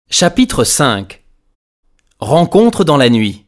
Chapitre 5. Rencontre dans la nuit.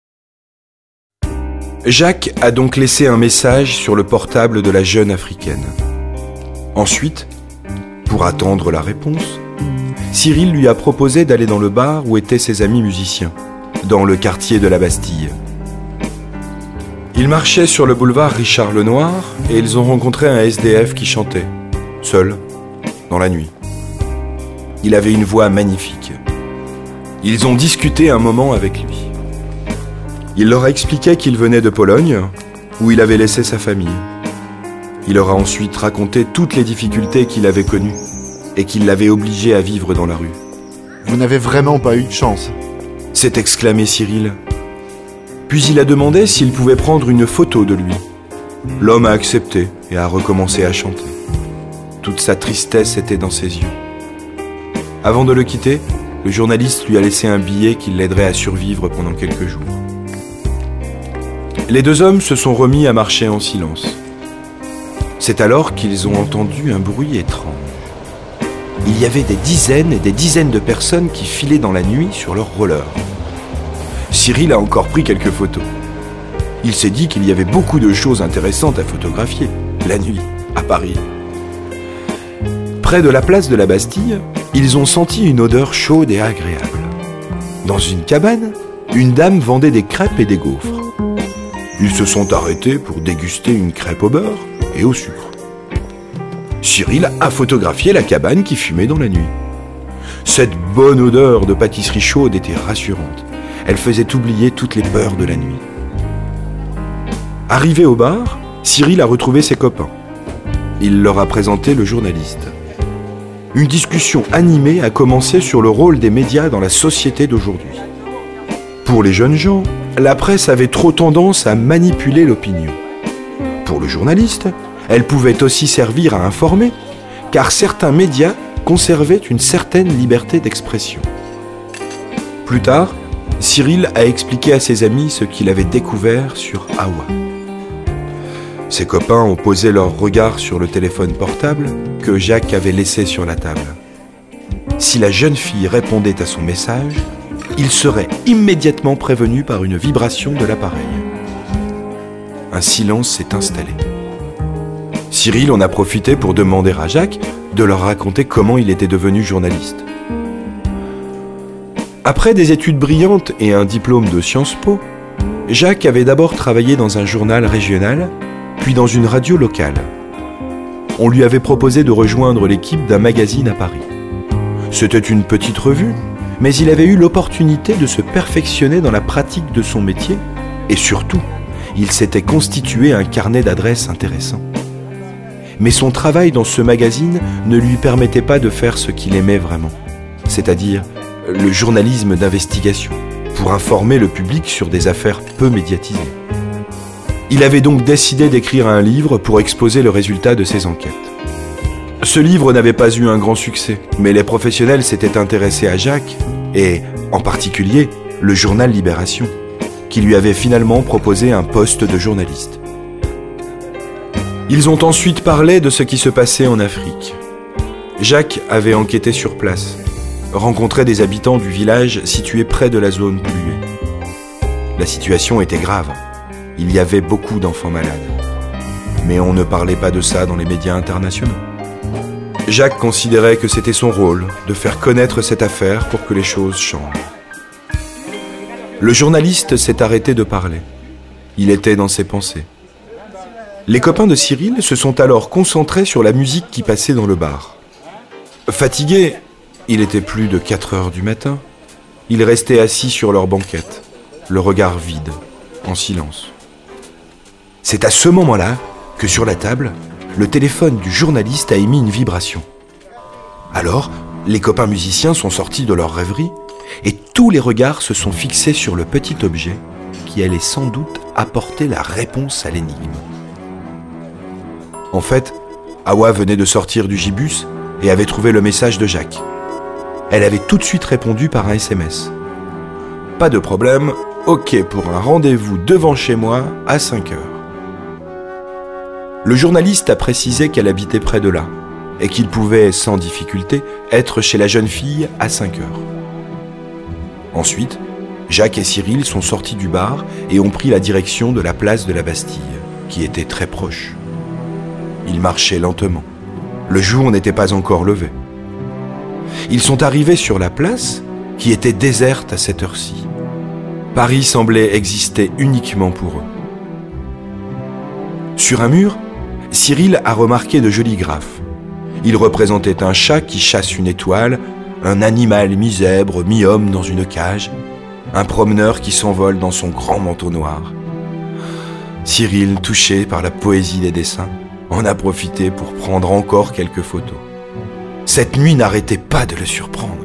Jacques a donc laissé un message sur le portable de la jeune africaine. Ensuite, pour attendre la réponse, Cyril lui a proposé d'aller dans le bar où étaient ses amis musiciens, dans le quartier de la Bastille. Ils marchaient sur le boulevard Richard Lenoir et ils ont rencontré un SDF qui chantait, seul, dans la nuit. Il avait une voix magnifique. Ils ont discuté un moment avec lui. Il leur a expliqué qu'il venait de Pologne, où il avait laissé sa famille. Il leur a ensuite raconté toutes les difficultés qu'il avait connues et qui l'avaient obligé à vivre dans la rue. « Vous n'avez vraiment pas eu de chance !» s'est exclamé Cyril. Puis il a demandé s'il pouvait prendre une photo de lui. L'homme a accepté et a recommencé à chanter. Toute sa tristesse était dans ses yeux. Avant de le quitter, le journaliste lui a laissé un billet qui l'aiderait à survivre pendant quelques jours. Les deux hommes se sont remis à marcher en silence. C'est alors qu'ils ont entendu un bruit étrange. Il y avait des dizaines et des dizaines de personnes qui filaient dans la nuit sur leurs rollers. Cyril a encore pris quelques photos. Il s'est dit qu'il y avait beaucoup de choses intéressantes à photographier, la nuit, à Paris. Près de la place de la Bastille, ils ont senti une odeur chaude et agréable. Dans une cabane, une dame vendait des crêpes et des gaufres. Ils se sont arrêtés pour déguster une crêpe au beurre et au sucre. Cyril a photographié la cabane qui fumait dans la nuit. Cette bonne odeur de pâtisserie chaude était rassurante. Elle faisait oublier toutes les peurs de la nuit. Arrivé au bar, Cyril a retrouvé ses copains. Il leur a présenté le journaliste. Une discussion animée a commencé sur le rôle des médias dans la société d'aujourd'hui. Pour les jeunes gens, la presse avait trop tendance à manipuler l'opinion. Pour le journaliste, elle pouvait aussi servir à informer, car certains médias conservaient une certaine liberté d'expression. Plus tard, Cyril a expliqué à ses amis ce qu'il avait découvert sur Awa. Ses copains ont posé leur regard sur le téléphone portable que Jacques avait laissé sur la table. Si la jeune fille répondait à son message, il serait immédiatement prévenu par une vibration de l'appareil. Un silence s'est installé. Cyril en a profité pour demander à Jacques de leur raconter comment il était devenu journaliste. Après des études brillantes et un diplôme de Sciences Po, Jacques avait d'abord travaillé dans un journal régional, puis dans une radio locale. On lui avait proposé de rejoindre l'équipe d'un magazine à Paris. C'était une petite revue, mais il avait eu l'opportunité de se perfectionner dans la pratique de son métier et surtout, il s'était constitué un carnet d'adresses intéressant. Mais son travail dans ce magazine ne lui permettait pas de faire ce qu'il aimait vraiment, c'est-à-dire le journalisme d'investigation, pour informer le public sur des affaires peu médiatisées. Il avait donc décidé d'écrire un livre pour exposer le résultat de ses enquêtes. Ce livre n'avait pas eu un grand succès, mais les professionnels s'étaient intéressés à Jacques, et en particulier le journal Libération, qui lui avait finalement proposé un poste de journaliste. Ils ont ensuite parlé de ce qui se passait en Afrique. Jacques avait enquêté sur place, rencontré des habitants du village situé près de la zone polluée. La situation était grave. Il y avait beaucoup d'enfants malades. Mais on ne parlait pas de ça dans les médias internationaux. Jacques considérait que c'était son rôle de faire connaître cette affaire pour que les choses changent. Le journaliste s'est arrêté de parler. Il était dans ses pensées. Les copains de Cyril se sont alors concentrés sur la musique qui passait dans le bar. Fatigué, il était plus de 4 heures du matin, ils restaient assis sur leur banquette, le regard vide, en silence. C'est à ce moment-là que sur la table, le téléphone du journaliste a émis une vibration. Alors, les copains musiciens sont sortis de leur rêverie et tous les regards se sont fixés sur le petit objet qui allait sans doute apporter la réponse à l'énigme. En fait, Awa venait de sortir du gibus et avait trouvé le message de Jacques. Elle avait tout de suite répondu par un SMS. « Pas de problème, ok pour un rendez-vous devant chez moi à 5 heures. » Le journaliste a précisé qu'elle habitait près de là et qu'il pouvait, sans difficulté, être chez la jeune fille à 5 heures. Ensuite, Jacques et Cyril sont sortis du bar et ont pris la direction de la place de la Bastille, qui était très proche. Ils marchaient lentement. Le jour n'était pas encore levé. Ils sont arrivés sur la place, qui était déserte à cette heure-ci. Paris semblait exister uniquement pour eux. Sur un mur, Cyril a remarqué de jolis graphes. Ils représentaient un chat qui chasse une étoile, un animal mi-zèbre, mi-homme dans une cage, un promeneur qui s'envole dans son grand manteau noir. Cyril, touché par la poésie des dessins, en a profité pour prendre encore quelques photos. Cette nuit n'arrêtait pas de le surprendre.